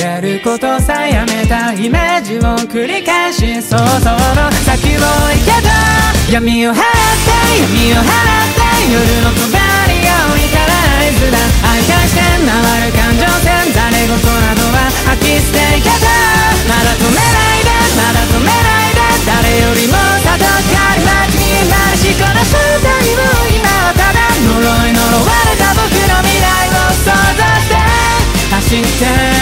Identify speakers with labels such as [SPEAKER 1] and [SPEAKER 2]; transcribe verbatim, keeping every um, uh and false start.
[SPEAKER 1] げることさえやめたイメージを繰り返し想像の先を行けど闇を払って闇を払って夜の帳を至らないずだ愛返して回る感情線誰事などは吐き捨ていけどまだ止めないでまだ止めないで誰よりもたどかり街にましこな正体を今はただ呪い呪われた僕の未来を想像して走って